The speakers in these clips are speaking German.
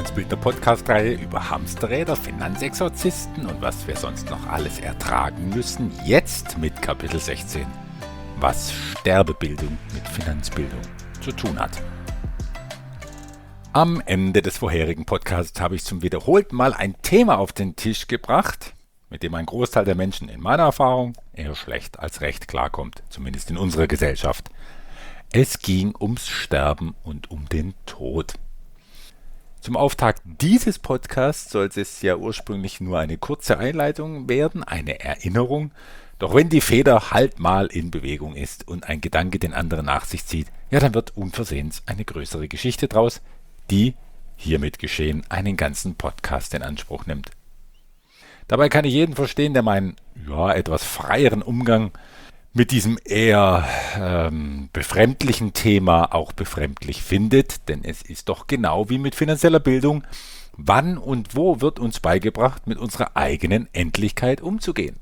Wohlstandsbildner Podcast-Reihe über Hamsterräder, Finanzexorzisten und was wir sonst noch alles ertragen müssen. Jetzt mit Kapitel 16, was Sterbebildung mit Finanzbildung zu tun hat. Am Ende des vorherigen Podcasts habe ich zum wiederholten Mal ein Thema auf den Tisch gebracht, mit dem ein Großteil der Menschen in meiner Erfahrung eher schlecht als recht klarkommt, zumindest in unserer Gesellschaft. Es ging ums Sterben und um den Tod. Zum Auftakt dieses Podcasts sollte es ja ursprünglich nur eine kurze Einleitung werden, eine Erinnerung. Doch wenn die Feder halt mal in Bewegung ist und ein Gedanke den anderen nach sich zieht, ja, dann wird unversehens eine größere Geschichte draus, die, hiermit geschehen, einen ganzen Podcast in Anspruch nimmt. Dabei kann ich jeden verstehen, der meinen etwas freieren Umgang mit diesem eher befremdlichen Thema auch befremdlich findet, denn es ist doch genau wie mit finanzieller Bildung, wann und wo wird uns beigebracht, mit unserer eigenen Endlichkeit umzugehen.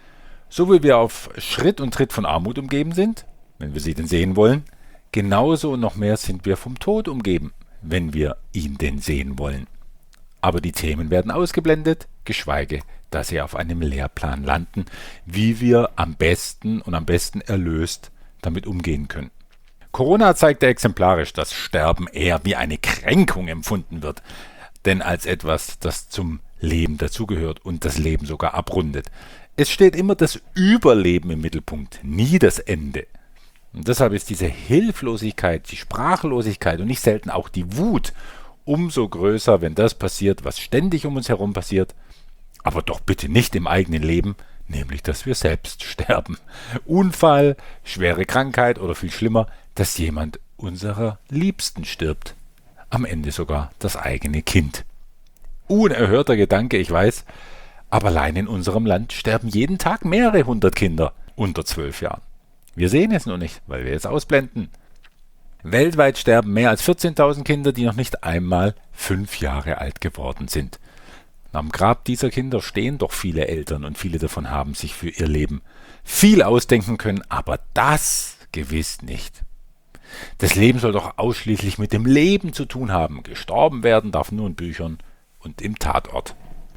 So wie wir auf Schritt und Tritt von Armut umgeben sind, wenn wir sie denn sehen wollen, genauso und noch mehr sind wir vom Tod umgeben, wenn wir ihn denn sehen wollen. Aber die Themen werden ausgeblendet, geschweige, dass sie auf einem Lehrplan landen, wie wir am besten erlöst damit umgehen können. Corona zeigte exemplarisch, dass Sterben eher wie eine Kränkung empfunden wird, denn als etwas, das zum Leben dazugehört und das Leben sogar abrundet. Es steht immer das Überleben im Mittelpunkt, nie das Ende. Und deshalb ist diese Hilflosigkeit, die Sprachlosigkeit und nicht selten auch die Wut umso größer, wenn das passiert, was ständig um uns herum passiert, aber doch bitte nicht im eigenen Leben, nämlich dass wir selbst sterben. Unfall, schwere Krankheit oder viel schlimmer, dass jemand unserer Liebsten stirbt. Am Ende sogar das eigene Kind. Unerhörter Gedanke, ich weiß, aber allein in unserem Land sterben jeden Tag mehrere hundert Kinder unter 12 Jahren. Wir sehen es nur nicht, weil wir es ausblenden. Weltweit sterben mehr als 14.000 Kinder, die noch nicht einmal 5 Jahre alt geworden sind. Am Grab dieser Kinder stehen doch viele Eltern und viele davon haben sich für ihr Leben viel ausdenken können, aber das gewiss nicht. Das Leben soll doch ausschließlich mit dem Leben zu tun haben. Gestorben werden darf nur in Büchern und im Tatort.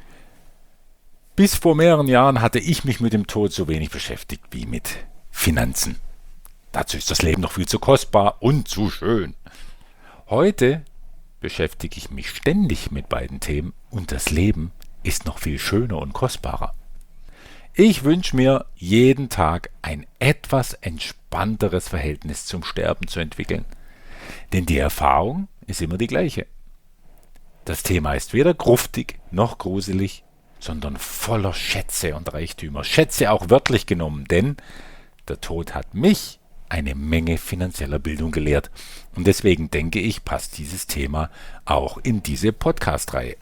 Bis vor mehreren Jahren hatte ich mich mit dem Tod so wenig beschäftigt wie mit Finanzen. Dazu ist das Leben noch viel zu kostbar und zu schön. Heute beschäftige ich mich ständig mit beiden Themen und das Leben ist noch viel schöner und kostbarer. Ich wünsche mir, jeden Tag ein etwas entspannteres Verhältnis zum Sterben zu entwickeln. Denn die Erfahrung ist immer die gleiche. Das Thema ist weder gruftig noch gruselig, sondern voller Schätze und Reichtümer. Schätze auch wörtlich genommen, denn der Tod hat mich eine Menge finanzieller Bildung gelehrt. Und deswegen denke ich, passt dieses Thema auch in diese Podcast-Reihe.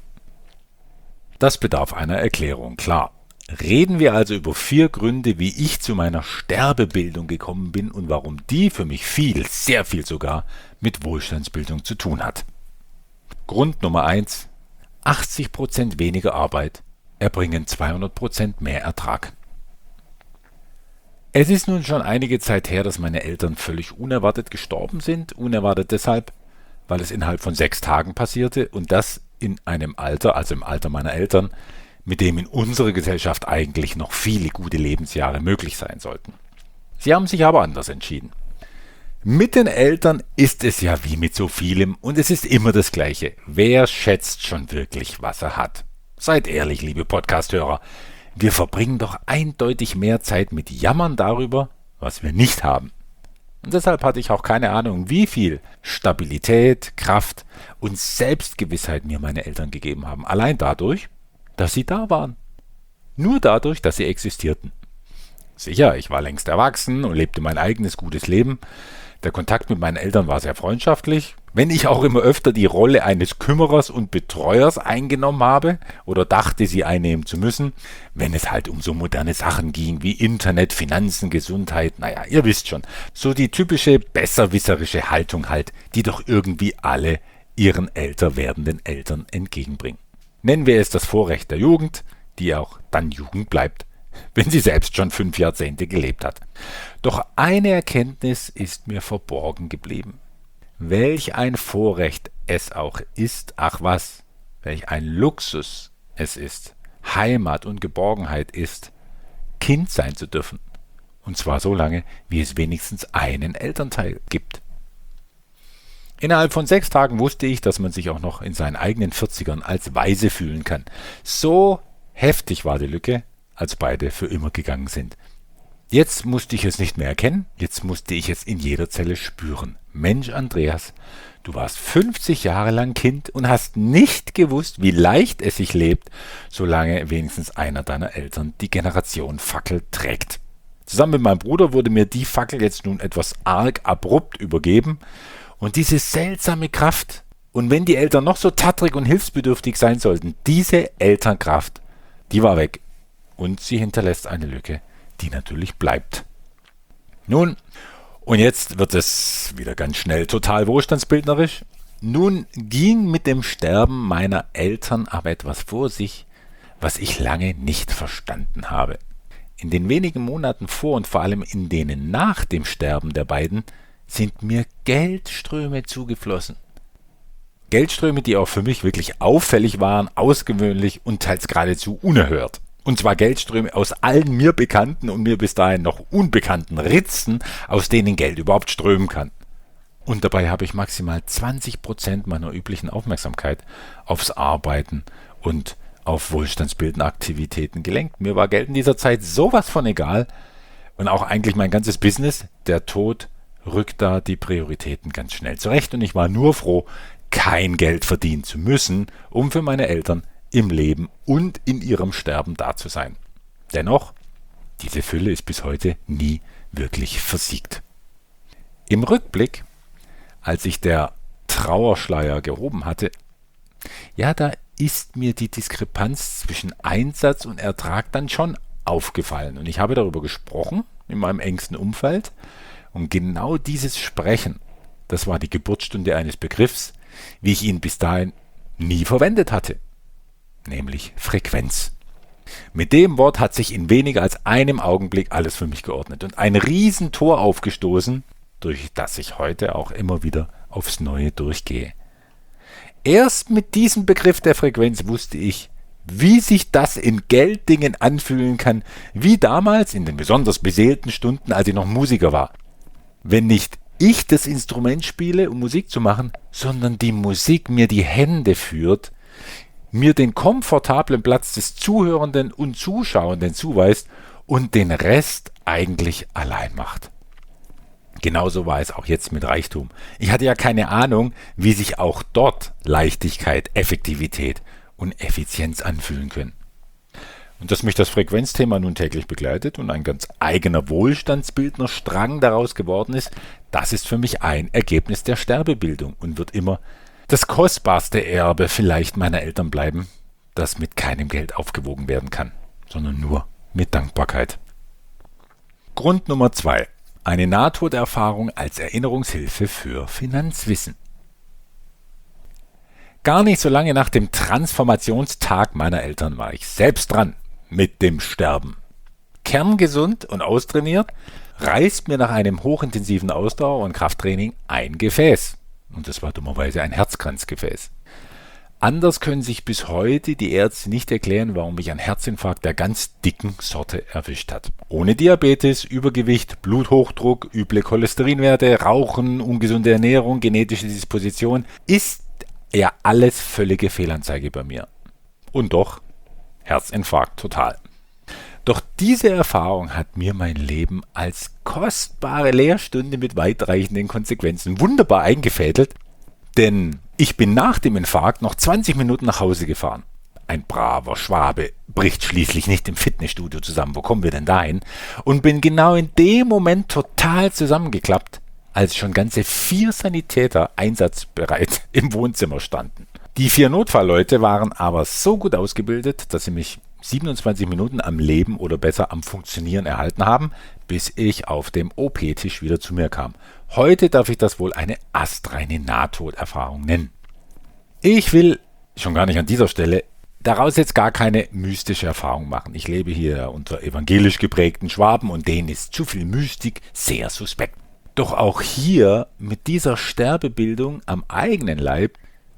Das bedarf einer Erklärung, klar. Reden wir also über 4 Gründe, wie ich zu meiner Sterbebildung gekommen bin und warum die für mich viel, sehr viel sogar, mit Wohlstandsbildung zu tun hat. Grund Nummer 1: 80% weniger Arbeit erbringen 200% mehr Ertrag. Es ist nun schon einige Zeit her, dass meine Eltern völlig unerwartet gestorben sind. Unerwartet deshalb, weil es innerhalb von 6 Tagen passierte und das in einem Alter, also im Alter meiner Eltern, mit dem in unserer Gesellschaft eigentlich noch viele gute Lebensjahre möglich sein sollten. Sie haben sich aber anders entschieden. Mit den Eltern ist es ja wie mit so vielem und es ist immer das Gleiche. Wer schätzt schon wirklich, was er hat? Seid ehrlich, liebe Podcast-Hörer. Wir verbringen doch eindeutig mehr Zeit mit Jammern darüber, was wir nicht haben. Und deshalb hatte ich auch keine Ahnung, wie viel Stabilität, Kraft und Selbstgewissheit mir meine Eltern gegeben haben. Allein dadurch, dass sie da waren. Nur dadurch, dass sie existierten. Sicher, ich war längst erwachsen und lebte mein eigenes gutes Leben. Der Kontakt mit meinen Eltern war sehr freundschaftlich, wenn ich auch immer öfter die Rolle eines Kümmerers und Betreuers eingenommen habe oder dachte, sie einnehmen zu müssen, wenn es halt um so moderne Sachen ging wie Internet, Finanzen, Gesundheit, naja, ihr wisst schon, so die typische besserwisserische Haltung halt, die doch irgendwie alle ihren älter werdenden Eltern entgegenbringen. Nennen wir es das Vorrecht der Jugend, die auch dann Jugend bleibt, wenn sie selbst schon 5 Jahrzehnte gelebt hat. Doch eine Erkenntnis ist mir verborgen geblieben. Welch ein Vorrecht es auch ist, ach was, welch ein Luxus es ist, Heimat und Geborgenheit ist, Kind sein zu dürfen. Und zwar so lange, wie es wenigstens einen Elternteil gibt. Innerhalb von 6 Tagen wusste ich, dass man sich auch noch in seinen eigenen 40ern als weise fühlen kann. So heftig war die Lücke, als beide für immer gegangen sind. Jetzt musste ich es nicht mehr erkennen, jetzt musste ich es in jeder Zelle spüren. Mensch, Andreas, du warst 50 Jahre lang Kind und hast nicht gewusst, wie leicht es sich lebt, solange wenigstens einer deiner Eltern die Generation Fackel trägt. Zusammen mit meinem Bruder wurde mir die Fackel jetzt nun etwas arg abrupt übergeben und diese seltsame Kraft, und wenn die Eltern noch so tattrig und hilfsbedürftig sein sollten, diese Elternkraft, die war weg und sie hinterlässt eine Lücke, die natürlich bleibt. Nun, und jetzt wird es wieder ganz schnell total wohlstandsbildnerisch. Nun ging mit dem Sterben meiner Eltern aber etwas vor sich, was ich lange nicht verstanden habe. In den wenigen Monaten vor und vor allem in denen nach dem Sterben der beiden sind mir Geldströme zugeflossen. Geldströme, die auch für mich wirklich auffällig waren, außergewöhnlich und teils geradezu unerhört. Und zwar Geldströme aus allen mir bekannten und mir bis dahin noch unbekannten Ritzen, aus denen Geld überhaupt strömen kann. Und dabei habe ich maximal 20% meiner üblichen Aufmerksamkeit aufs Arbeiten und auf wohlstandsbildende Aktivitäten gelenkt. Mir war Geld in dieser Zeit sowas von egal und auch eigentlich mein ganzes Business. Der Tod rückt da die Prioritäten ganz schnell zurecht und ich war nur froh, kein Geld verdienen zu müssen, um für meine Eltern im Leben und in ihrem Sterben da zu sein. Dennoch, diese Fülle ist bis heute nie wirklich versiegt. Im Rückblick, als sich der Trauerschleier gehoben hatte, ja, da ist mir die Diskrepanz zwischen Einsatz und Ertrag dann schon aufgefallen. Und ich habe darüber gesprochen in meinem engsten Umfeld. Und genau dieses Sprechen, das war die Geburtsstunde eines Begriffs, wie ich ihn bis dahin nie verwendet hatte. Nämlich Frequenz. Mit dem Wort hat sich in weniger als einem Augenblick alles für mich geordnet und ein Riesentor aufgestoßen, durch das ich heute auch immer wieder aufs Neue durchgehe. Erst mit diesem Begriff der Frequenz wusste ich, wie sich das in Gelddingen anfühlen kann, wie damals in den besonders beseelten Stunden, als ich noch Musiker war. Wenn nicht ich das Instrument spiele, um Musik zu machen, sondern die Musik mir die Hände führt, mir den komfortablen Platz des Zuhörenden und Zuschauenden zuweist und den Rest eigentlich allein macht. Genauso war es auch jetzt mit Reichtum. Ich hatte ja keine Ahnung, wie sich auch dort Leichtigkeit, Effektivität und Effizienz anfühlen können. Und dass mich das Frequenzthema nun täglich begleitet und ein ganz eigener wohlstandsbildner Strang daraus geworden ist, das ist für mich ein Ergebnis der Sterbebildung und wird immer das kostbarste Erbe vielleicht meiner Eltern bleiben, das mit keinem Geld aufgewogen werden kann, sondern nur mit Dankbarkeit. Grund Nummer 2. Eine Nahtoderfahrung als Erinnerungshilfe für Finanzwissen. Gar nicht so lange nach dem Transformationstag meiner Eltern war ich selbst dran mit dem Sterben. Kerngesund und austrainiert reißt mir nach einem hochintensiven Ausdauer- und Krafttraining ein Gefäß. Und das war dummerweise ein Herzkranzgefäß. Anders können sich bis heute die Ärzte nicht erklären, warum mich ein Herzinfarkt der ganz dicken Sorte erwischt hat. Ohne Diabetes, Übergewicht, Bluthochdruck, üble Cholesterinwerte, Rauchen, ungesunde Ernährung, genetische Disposition ist ja alles völlige Fehlanzeige bei mir. Und doch Herzinfarkt total. Doch diese Erfahrung hat mir mein Leben als kostbare Lehrstunde mit weitreichenden Konsequenzen wunderbar eingefädelt, denn ich bin nach dem Infarkt noch 20 Minuten nach Hause gefahren. Ein braver Schwabe bricht schließlich nicht im Fitnessstudio zusammen, wo kommen wir denn dahin? Und bin genau in dem Moment total zusammengeklappt, als schon ganze 4 Sanitäter einsatzbereit im Wohnzimmer standen. Die 4 Notfallleute waren aber so gut ausgebildet, dass sie mich 27 Minuten am Leben oder besser am Funktionieren erhalten haben, bis ich auf dem OP-Tisch wieder zu mir kam. Heute darf ich das wohl eine astreine Nahtoderfahrung nennen. Ich will, schon gar nicht an dieser Stelle, daraus jetzt gar keine mystische Erfahrung machen. Ich lebe hier unter evangelisch geprägten Schwaben und denen ist zu viel Mystik sehr suspekt. Doch auch hier mit dieser Sterbebildung am eigenen Leib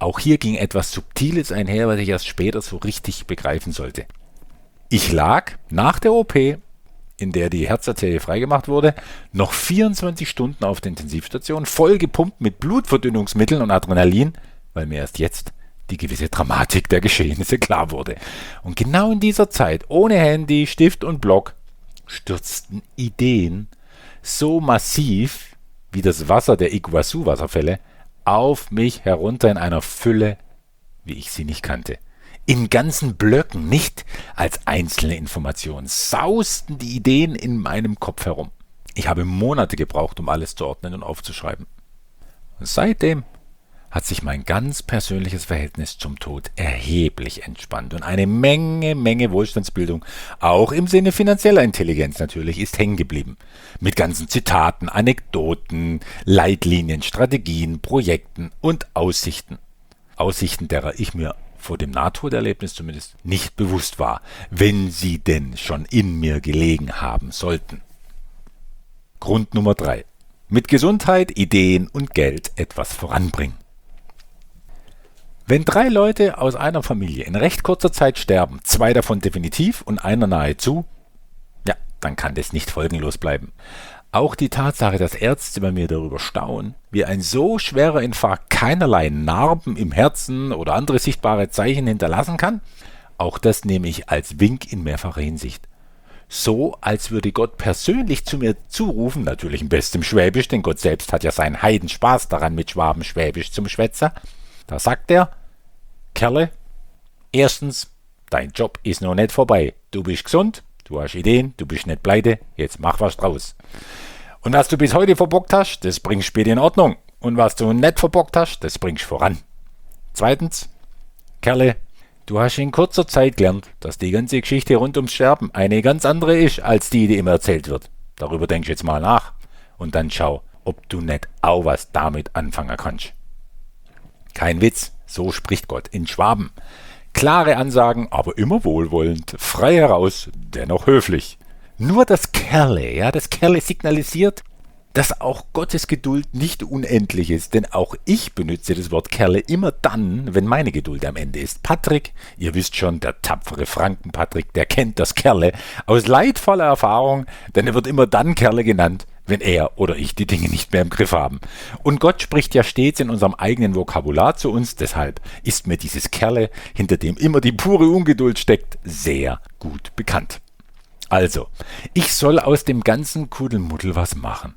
Auch hier ging etwas Subtiles einher, was ich erst später so richtig begreifen sollte. Ich lag nach der OP, in der die Herzarterie freigemacht wurde, noch 24 Stunden auf der Intensivstation, voll gepumpt mit Blutverdünnungsmitteln und Adrenalin, weil mir erst jetzt die gewisse Dramatik der Geschehnisse klar wurde. Und genau in dieser Zeit, ohne Handy, Stift und Block, stürzten Ideen so massiv wie das Wasser der Iguazu-Wasserfälle auf mich herunter in einer Fülle, wie ich sie nicht kannte. In ganzen Blöcken, nicht als einzelne Informationen, sausten die Ideen in meinem Kopf herum. Ich habe Monate gebraucht, um alles zu ordnen und aufzuschreiben. Und seitdem hat sich mein ganz persönliches Verhältnis zum Tod erheblich entspannt und eine Menge Wohlstandsbildung, auch im Sinne finanzieller Intelligenz natürlich, ist hängen geblieben. Mit ganzen Zitaten, Anekdoten, Leitlinien, Strategien, Projekten und Aussichten. Aussichten, derer ich mir vor dem Nahtoderlebnis zumindest nicht bewusst war, wenn sie denn schon in mir gelegen haben sollten. Grund Nummer 3. Mit Gesundheit, Ideen und Geld etwas voranbringen. Wenn 3 Leute aus einer Familie in recht kurzer Zeit sterben, 2 davon definitiv und einer nahezu, ja, dann kann das nicht folgenlos bleiben. Auch die Tatsache, dass Ärzte bei mir darüber staunen, wie ein so schwerer Infarkt keinerlei Narben im Herzen oder andere sichtbare Zeichen hinterlassen kann, auch das nehme ich als Wink in mehrfacher Hinsicht. So, als würde Gott persönlich zu mir zurufen, natürlich im besten Schwäbisch, denn Gott selbst hat ja seinen Heidenspaß daran, mit Schwabenschwäbisch zum Schwätzer. Da sagt er: Kerle, erstens, dein Job ist noch nicht vorbei. Du bist gesund, du hast Ideen, du bist nicht pleite, jetzt mach was draus. Und was du bis heute verbockt hast, das bringst später in Ordnung. Und was du nicht verbockt hast, das bringst voran. Zweitens, Kerle, du hast in kurzer Zeit gelernt, dass die ganze Geschichte rund ums Sterben eine ganz andere ist, als die immer erzählt wird. Darüber denkst jetzt mal nach. Und dann schau, ob du nicht auch was damit anfangen kannst. Kein Witz, so spricht Gott in Schwaben. Klare Ansagen, aber immer wohlwollend, frei heraus, dennoch höflich. Nur das Kerle signalisiert, dass auch Gottes Geduld nicht unendlich ist, denn auch ich benutze das Wort Kerle immer dann, wenn meine Geduld am Ende ist. Patrick, ihr wisst schon, der tapfere Franken-Patrick, der kennt das Kerle aus leidvoller Erfahrung, denn er wird immer dann Kerle genannt, wenn er oder ich die Dinge nicht mehr im Griff haben. Und Gott spricht ja stets in unserem eigenen Vokabular zu uns, deshalb ist mir dieses Kerle, hinter dem immer die pure Ungeduld steckt, sehr gut bekannt. Also, ich soll aus dem ganzen Kuddelmuddel was machen.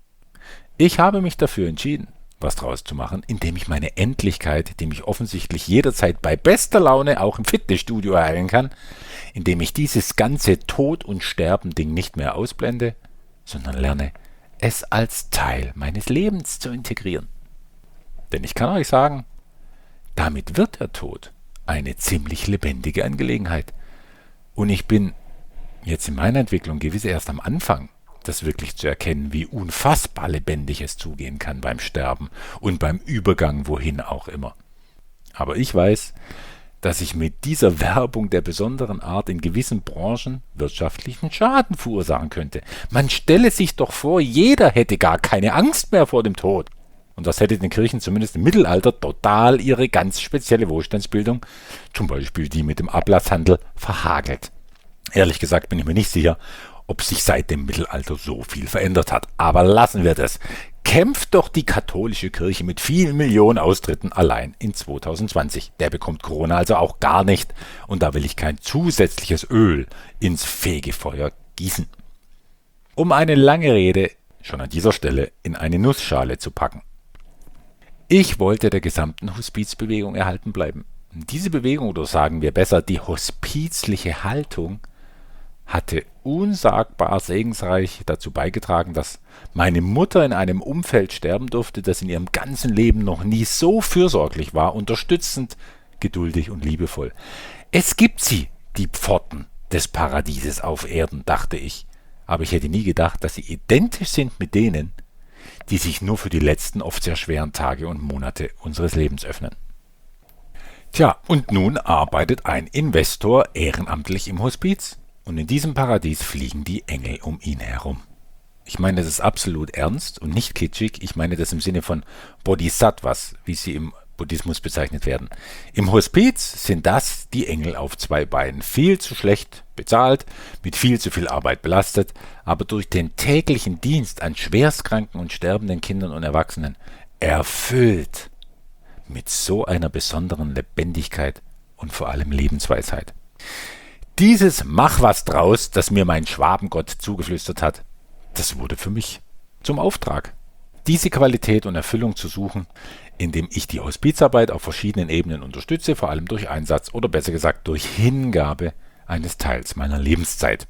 Ich habe mich dafür entschieden, was draus zu machen, indem ich meine Endlichkeit, die mich offensichtlich jederzeit bei bester Laune auch im Fitnessstudio erheilen kann, indem ich dieses ganze Tod- und Sterben-Ding nicht mehr ausblende, sondern lerne, es als Teil meines Lebens zu integrieren. Denn ich kann euch sagen, damit wird der Tod eine ziemlich lebendige Angelegenheit. Und ich bin jetzt in meiner Entwicklung gewiss erst am Anfang, das wirklich zu erkennen, wie unfassbar lebendig es zugehen kann beim Sterben und beim Übergang wohin auch immer. Aber ich weiß, dass ich mit dieser Werbung der besonderen Art in gewissen Branchen wirtschaftlichen Schaden verursachen könnte. Man stelle sich doch vor, jeder hätte gar keine Angst mehr vor dem Tod. Und das hätte den Kirchen zumindest im Mittelalter total ihre ganz spezielle Wohlstandsbildung, zum Beispiel die mit dem Ablasshandel, verhagelt. Ehrlich gesagt bin ich mir nicht sicher, ob sich seit dem Mittelalter so viel verändert hat. Aber lassen wir das. Kämpft doch die katholische Kirche mit vielen Millionen Austritten allein in 2020. Der bekommt Corona also auch gar nicht. Und da will ich kein zusätzliches Öl ins Fegefeuer gießen. Um eine lange Rede schon an dieser Stelle in eine Nussschale zu packen. Ich wollte der gesamten Hospizbewegung erhalten bleiben. Diese Bewegung, oder sagen wir besser, die hospizliche Haltung, hatte unsagbar segensreich dazu beigetragen, dass meine Mutter in einem Umfeld sterben durfte, das in ihrem ganzen Leben noch nie so fürsorglich war, unterstützend, geduldig und liebevoll. Es gibt sie, die Pforten des Paradieses auf Erden, dachte ich, aber ich hätte nie gedacht, dass sie identisch sind mit denen, die sich nur für die letzten, oft sehr schweren Tage und Monate unseres Lebens öffnen. Tja, und nun arbeitet ein Investor ehrenamtlich im Hospiz. Und in diesem Paradies fliegen die Engel um ihn herum. Ich meine, das ist absolut ernst und nicht kitschig. Ich meine das im Sinne von Bodhisattvas, wie sie im Buddhismus bezeichnet werden. Im Hospiz sind das die Engel auf zwei Beinen, viel zu schlecht bezahlt, mit viel zu viel Arbeit belastet, aber durch den täglichen Dienst an schwerstkranken und sterbenden Kindern und Erwachsenen erfüllt mit so einer besonderen Lebendigkeit und vor allem Lebensweisheit. Dieses Mach was draus, das mir mein Schwabengott zugeflüstert hat, das wurde für mich zum Auftrag. Diese Qualität und Erfüllung zu suchen, indem ich die Hospizarbeit auf verschiedenen Ebenen unterstütze, vor allem durch Einsatz oder besser gesagt durch Hingabe eines Teils meiner Lebenszeit.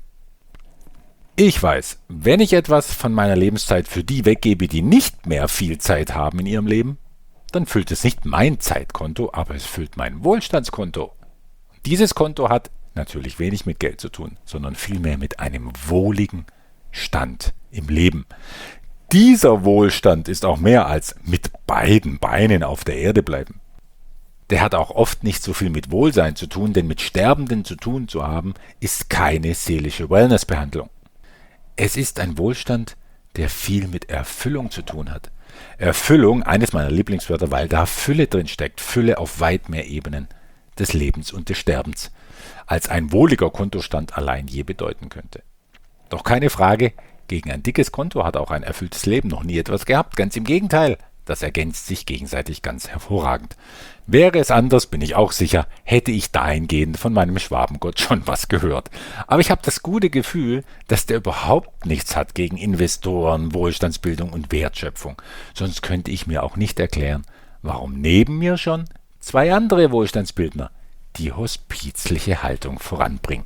Ich weiß, wenn ich etwas von meiner Lebenszeit für die weggebe, die nicht mehr viel Zeit haben in ihrem Leben, dann füllt es nicht mein Zeitkonto, aber es füllt mein Wohlstandskonto. Dieses Konto hat natürlich wenig mit Geld zu tun, sondern vielmehr mit einem wohligen Stand im Leben. Dieser Wohlstand ist auch mehr als mit beiden Beinen auf der Erde bleiben. Der hat auch oft nicht so viel mit Wohlsein zu tun, denn mit Sterbenden zu tun zu haben, ist keine seelische Wellnessbehandlung. Es ist ein Wohlstand, der viel mit Erfüllung zu tun hat. Erfüllung, eines meiner Lieblingswörter, weil da Fülle drin steckt, Fülle auf weit mehr Ebenen des Lebens und des Sterbens, als ein wohliger Kontostand allein je bedeuten könnte. Doch keine Frage, gegen ein dickes Konto hat auch ein erfülltes Leben noch nie etwas gehabt, ganz im Gegenteil. Das ergänzt sich gegenseitig ganz hervorragend. Wäre es anders, bin ich auch sicher, hätte ich dahingehend von meinem Schwabengott schon was gehört. Aber ich habe das gute Gefühl, dass der überhaupt nichts hat gegen Investoren, Wohlstandsbildung und Wertschöpfung. Sonst könnte ich mir auch nicht erklären, warum neben mir schon zwei andere Wohlstandsbildner die hospizliche Haltung voranbringen.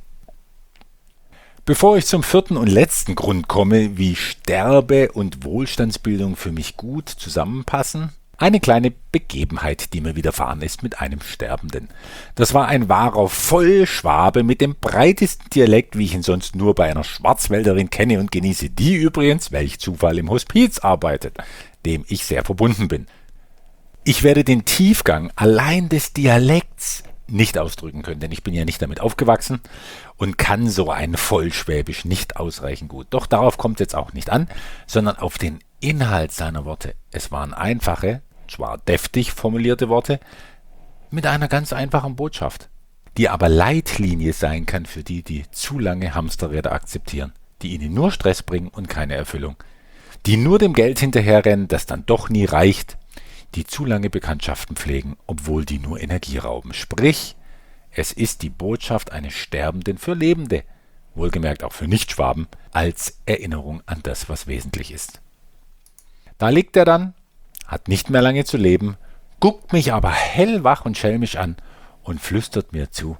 Bevor ich zum vierten und letzten Grund komme, wie Sterbe und Wohlstandsbildung für mich gut zusammenpassen, eine kleine Begebenheit, die mir widerfahren ist mit einem Sterbenden. Das war ein wahrer Vollschwabe mit dem breitesten Dialekt, wie ich ihn sonst nur bei einer Schwarzwälderin kenne und genieße, die übrigens, welch Zufall, im Hospiz arbeitet, dem ich sehr verbunden bin. Ich werde den Tiefgang allein des Dialekts nicht ausdrücken können, denn ich bin ja nicht damit aufgewachsen und kann so ein Vollschwäbisch nicht ausreichend gut. Doch darauf kommt es jetzt auch nicht an, sondern auf den Inhalt seiner Worte. Es waren einfache, zwar deftig formulierte Worte, mit einer ganz einfachen Botschaft, die aber Leitlinie sein kann für die, die zu lange Hamsterräder akzeptieren, die ihnen nur Stress bringen und keine Erfüllung, die nur dem Geld hinterherrennen, das dann doch nie reicht, die zu lange Bekanntschaften pflegen, obwohl die nur Energie rauben. Sprich, es ist die Botschaft eines Sterbenden für Lebende, wohlgemerkt auch für Nichtschwaben, als Erinnerung an das, was wesentlich ist. Da liegt er dann, hat nicht mehr lange zu leben, guckt mich aber hellwach und schelmisch an und flüstert mir zu.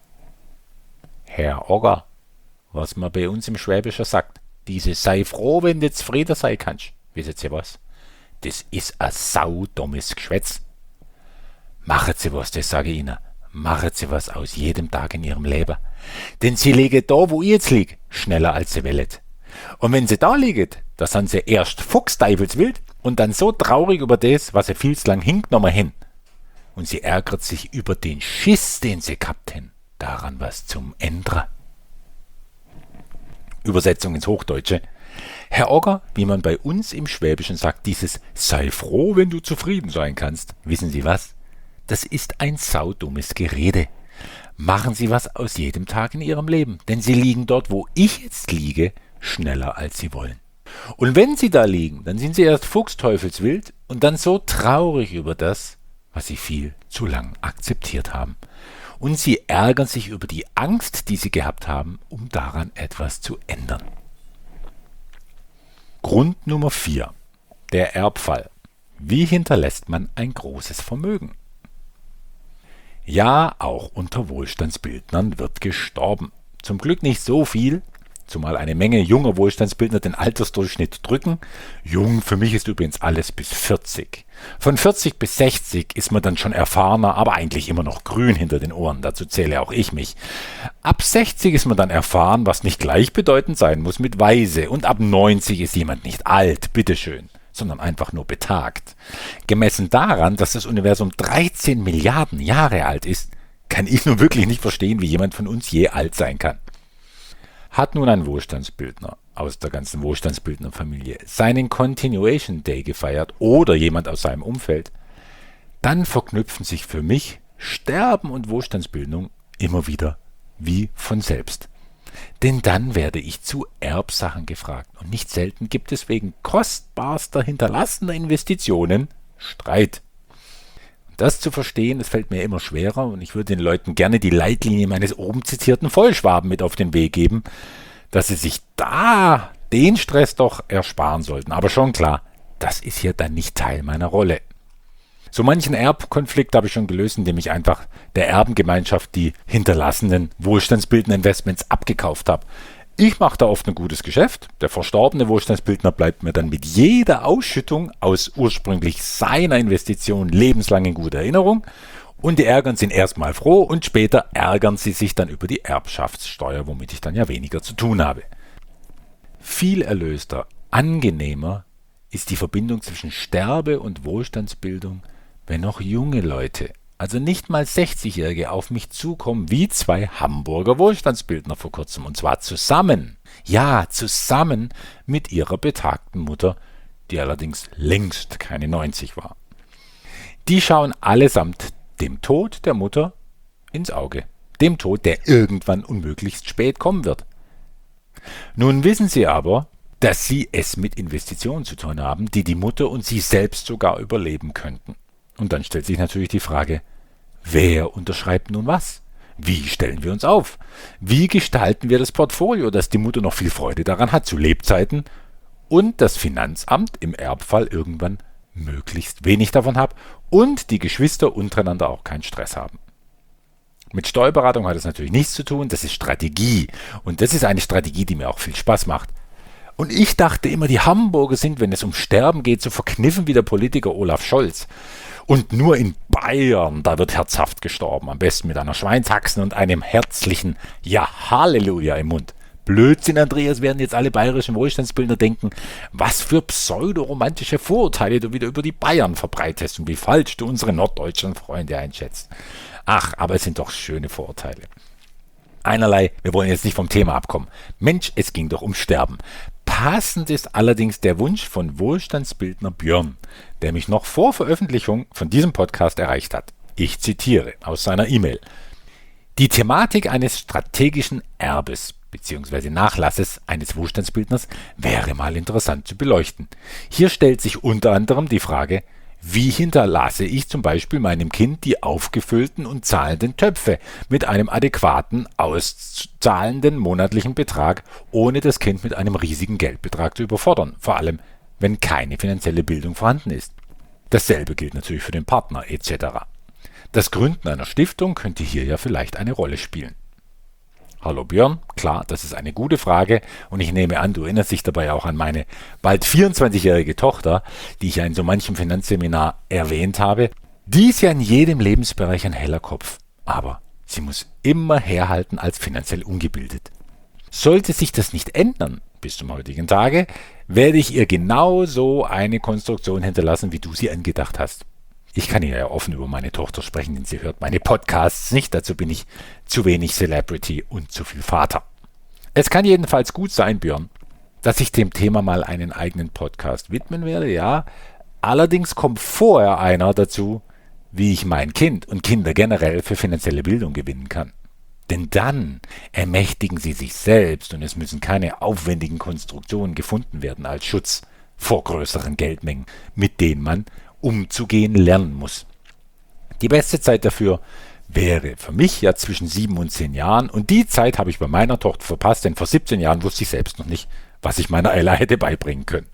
Herr Ogger, was man bei uns im Schwäbischen sagt, diese sei froh, wenn du zufrieden sein kannst. Wisst ihr was? Das ist ein saudummes Geschwätz. Machen Sie was, das sage ich Ihnen. Machen Sie was aus jedem Tag in Ihrem Leben. Denn Sie liegen da, wo ich jetzt liege, schneller als Sie wollen. Und wenn Sie da liegen, da sind Sie erst fuchsteufelswild und dann so traurig über das, was Sie viel zu lang hingenommen haben. Und Sie ärgert sich über den Schiss, den Sie gehabt haben, daran was zum Ändern. Übersetzung ins Hochdeutsche. Herr Ogger, wie man bei uns im Schwäbischen sagt, dieses sei froh, wenn du zufrieden sein kannst. Wissen Sie was? Das ist ein saudummes Gerede. Machen Sie was aus jedem Tag in Ihrem Leben, denn Sie liegen dort, wo ich jetzt liege, schneller als Sie wollen. Und wenn Sie da liegen, dann sind Sie erst fuchsteufelswild und dann so traurig über das, was Sie viel zu lang akzeptiert haben. Und Sie ärgern sich über die Angst, die Sie gehabt haben, um daran etwas zu ändern. Grund Nummer 4. Der Erbfall. Wie hinterlässt man ein großes Vermögen? Ja, auch unter Wohlstandsbildnern wird gestorben. Zum Glück nicht so viel, zumal eine Menge junger Wohlstandsbildner den Altersdurchschnitt drücken. Jung für mich ist übrigens alles bis 40. Von 40 bis 60 ist man dann schon erfahrener, aber eigentlich immer noch grün hinter den Ohren. Dazu zähle auch ich mich. Ab 60 ist man dann erfahren, was nicht gleichbedeutend sein muss mit weise. Und ab 90 ist jemand nicht alt, bitteschön, sondern einfach nur betagt. Gemessen daran, dass das Universum 13 Milliarden Jahre alt ist, kann ich nun wirklich nicht verstehen, wie jemand von uns je alt sein kann. Hat nun ein Wohlstandsbildner aus der ganzen Wohlstandsbildnerfamilie seinen Continuation Day gefeiert oder jemand aus seinem Umfeld, dann verknüpfen sich für mich Sterben und Wohlstandsbildung immer wieder wie von selbst. Denn dann werde ich zu Erbsachen gefragt und nicht selten gibt es wegen kostbarster hinterlassener Investitionen Streit. Das zu verstehen, das fällt mir immer schwerer und ich würde den Leuten gerne die Leitlinie meines oben zitierten Vollschwaben mit auf den Weg geben, dass sie sich da den Stress doch ersparen sollten. Aber schon klar, das ist hier dann nicht Teil meiner Rolle. So manchen Erbkonflikt habe ich schon gelöst, indem ich einfach der Erbengemeinschaft die hinterlassenen wohlstandsbildenden Investments abgekauft habe. Ich mache da oft ein gutes Geschäft. Der verstorbene Wohlstandsbildner bleibt mir dann mit jeder Ausschüttung aus ursprünglich seiner Investition lebenslang in guter Erinnerung. Und die Ärgern sind erstmal froh und später ärgern sie sich dann über die Erbschaftssteuer, womit ich dann ja weniger zu tun habe. Viel erlöster, angenehmer ist die Verbindung zwischen Sterbe- und Wohlstandsbildung, wenn noch junge Leute, also nicht mal 60-Jährige, auf mich zukommen, wie zwei Hamburger Wohlstandsbildner vor kurzem, und zwar zusammen, ja, zusammen mit ihrer betagten Mutter, die allerdings längst keine 90 war. Die schauen allesamt dem Tod der Mutter ins Auge, dem Tod, der irgendwann unmöglichst spät kommen wird. Nun wissen sie aber, dass sie es mit Investitionen zu tun haben, die die Mutter und sie selbst sogar überleben könnten. Und dann stellt sich natürlich die Frage, wer unterschreibt nun was? Wie stellen wir uns auf? Wie gestalten wir das Portfolio, dass die Mutter noch viel Freude daran hat zu Lebzeiten und das Finanzamt im Erbfall irgendwann möglichst wenig davon hat und die Geschwister untereinander auch keinen Stress haben? Mit Steuerberatung hat das natürlich nichts zu tun, das ist Strategie. Und das ist eine Strategie, die mir auch viel Spaß macht. Und ich dachte immer, die Hamburger sind, wenn es um Sterben geht, so verkniffen wie der Politiker Olaf Scholz. Und nur in Bayern, da wird herzhaft gestorben, am besten mit einer Schweinshaxen und einem herzlichen Ja, Halleluja im Mund. Blödsinn, Andreas, werden jetzt alle bayerischen Wohlstandsbildner denken, was für pseudoromantische Vorurteile du wieder über die Bayern verbreitest und wie falsch du unsere norddeutschen Freunde einschätzt. Ach, aber es sind doch schöne Vorurteile. Einerlei, wir wollen jetzt nicht vom Thema abkommen. Mensch, es ging doch um Sterben. Passend ist allerdings der Wunsch von Wohlstandsbildner Björn, der mich noch vor Veröffentlichung von diesem Podcast erreicht hat. Ich zitiere aus seiner E-Mail. Die Thematik eines strategischen Erbes bzw. Nachlasses eines Wohlstandsbildners wäre mal interessant zu beleuchten. Hier stellt sich unter anderem die Frage, wie hinterlasse ich zum Beispiel meinem Kind die aufgefüllten und zahlenden Töpfe mit einem adäquaten, auszahlenden monatlichen Betrag, ohne das Kind mit einem riesigen Geldbetrag zu überfordern, vor allem wenn keine finanzielle Bildung vorhanden ist. Dasselbe gilt natürlich für den Partner etc. Das Gründen einer Stiftung könnte hier ja vielleicht eine Rolle spielen. Hallo Björn, klar, das ist eine gute Frage und ich nehme an, du erinnerst dich dabei auch an meine bald 24-jährige Tochter, die ich ja in so manchem Finanzseminar erwähnt habe. Die ist ja in jedem Lebensbereich ein heller Kopf, aber sie muss immer herhalten als finanziell ungebildet. Sollte sich das nicht ändern bis zum heutigen Tage, werde ich ihr genau so eine Konstruktion hinterlassen, wie du sie angedacht hast. Ich kann ja offen über meine Tochter sprechen, denn sie hört meine Podcasts nicht. Dazu bin ich zu wenig Celebrity und zu viel Vater. Es kann jedenfalls gut sein, Björn, dass ich dem Thema mal einen eigenen Podcast widmen werde, ja. Allerdings kommt vorher einer dazu, wie ich mein Kind und Kinder generell für finanzielle Bildung gewinnen kann. Denn dann ermächtigen sie sich selbst und es müssen keine aufwendigen Konstruktionen gefunden werden als Schutz vor größeren Geldmengen, mit denen man umzugehen lernen muss. Die beste Zeit dafür wäre für mich ja zwischen 7 und 10 Jahren und die Zeit habe ich bei meiner Tochter verpasst, denn vor 17 Jahren wusste ich selbst noch nicht, was ich meiner Ella hätte beibringen können.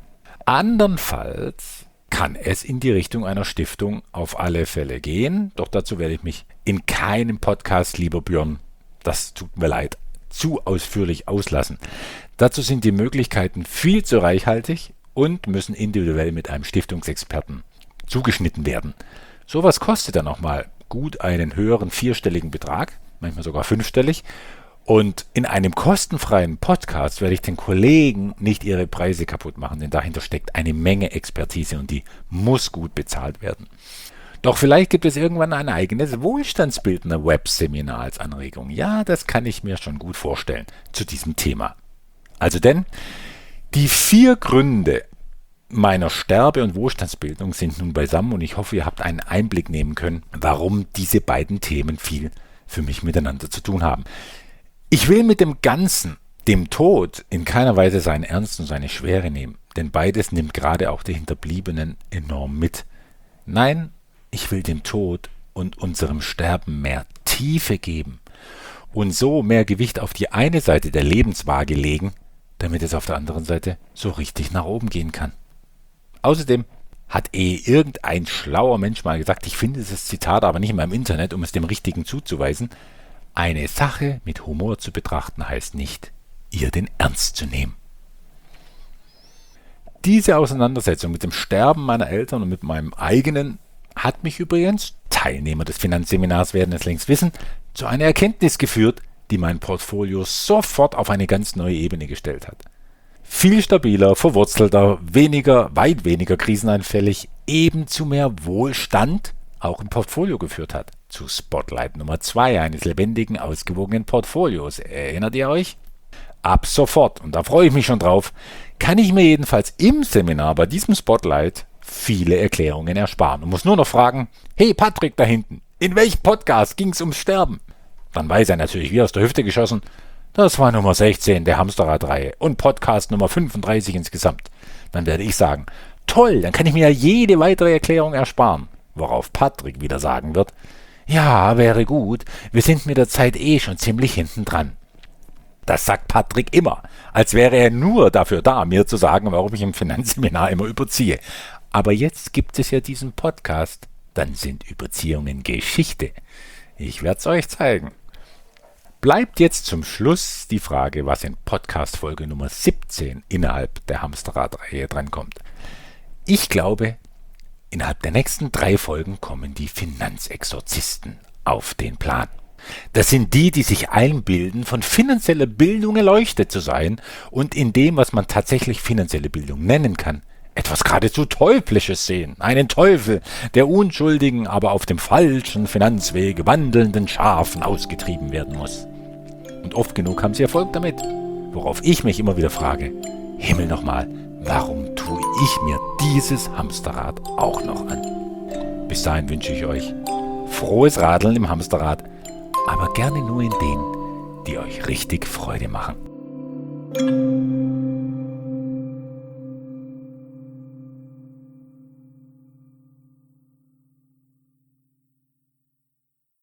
Andernfalls kann es in die Richtung einer Stiftung auf alle Fälle gehen, doch dazu werde ich mich in keinem Podcast, lieber Björn, das tut mir leid, zu ausführlich auslassen. Dazu sind die Möglichkeiten viel zu reichhaltig und müssen individuell mit einem Stiftungsexperten zugeschnitten werden. Sowas kostet dann auch mal gut einen höheren 4-stelligen Betrag, manchmal sogar 5-stellig. Und in einem kostenfreien Podcast werde ich den Kollegen nicht ihre Preise kaputt machen, denn dahinter steckt eine Menge Expertise und die muss gut bezahlt werden. Doch vielleicht gibt es irgendwann ein eigenes Wohlstandsbildner-Webseminar als Anregung. Ja, das kann ich mir schon gut vorstellen zu diesem Thema. Also denn, die 4 Gründe, meiner Sterbe- und Wohlstandsbildung sind nun beisammen und ich hoffe, ihr habt einen Einblick nehmen können, warum diese beiden Themen viel für mich miteinander zu tun haben. Ich will mit dem Ganzen, dem Tod, in keiner Weise seinen Ernst und seine Schwere nehmen, denn beides nimmt gerade auch die Hinterbliebenen enorm mit. Nein, ich will dem Tod und unserem Sterben mehr Tiefe geben und so mehr Gewicht auf die eine Seite der Lebenswaage legen, damit es auf der anderen Seite so richtig nach oben gehen kann. Außerdem hat irgendein schlauer Mensch mal gesagt, ich finde dieses Zitat aber nicht mehr im Internet, um es dem Richtigen zuzuweisen: Eine Sache mit Humor zu betrachten heißt nicht, ihr den Ernst zu nehmen. Diese Auseinandersetzung mit dem Sterben meiner Eltern und mit meinem eigenen hat mich übrigens, Teilnehmer des Finanzseminars werden es längst wissen, zu einer Erkenntnis geführt, die mein Portfolio sofort auf eine ganz neue Ebene gestellt hat. Viel stabiler, verwurzelter, weit weniger krisenanfällig, eben zu mehr Wohlstand auch im Portfolio geführt hat. Zu Spotlight Nummer 2 eines lebendigen, ausgewogenen Portfolios. Erinnert ihr euch? Ab sofort, und da freue ich mich schon drauf, kann ich mir jedenfalls im Seminar bei diesem Spotlight viele Erklärungen ersparen und muss nur noch fragen: Hey Patrick da hinten, in welchem Podcast ging es ums Sterben? Dann weiß er natürlich wie aus der Hüfte geschossen: Das war Nummer 16 der Hamsterrad-Reihe und Podcast Nummer 35 insgesamt. Dann werde ich sagen: Toll, dann kann ich mir ja jede weitere Erklärung ersparen. Worauf Patrick wieder sagen wird: Ja, wäre gut, wir sind mit der Zeit schon ziemlich hinten dran. Das sagt Patrick immer, als wäre er nur dafür da, mir zu sagen, warum ich im Finanzseminar immer überziehe. Aber jetzt gibt es ja diesen Podcast, dann sind Überziehungen Geschichte. Ich werde es euch zeigen. Bleibt jetzt zum Schluss die Frage, was in Podcast-Folge Nummer 17 innerhalb der Hamsterrad-Reihe drankommt. Ich glaube, innerhalb der nächsten 3 Folgen kommen die Finanzexorzisten auf den Plan. Das sind die, die sich einbilden, von finanzieller Bildung erleuchtet zu sein und in dem, was man tatsächlich finanzielle Bildung nennen kann, etwas geradezu Teuflisches sehen. Einen Teufel, der unschuldigen, aber auf dem falschen Finanzweg wandelnden Schafen ausgetrieben werden muss. Und oft genug haben sie Erfolg damit. Worauf ich mich immer wieder frage: Himmel nochmal, warum tue ich mir dieses Hamsterrad auch noch an? Bis dahin wünsche ich euch frohes Radeln im Hamsterrad, aber gerne nur in denen, die euch richtig Freude machen.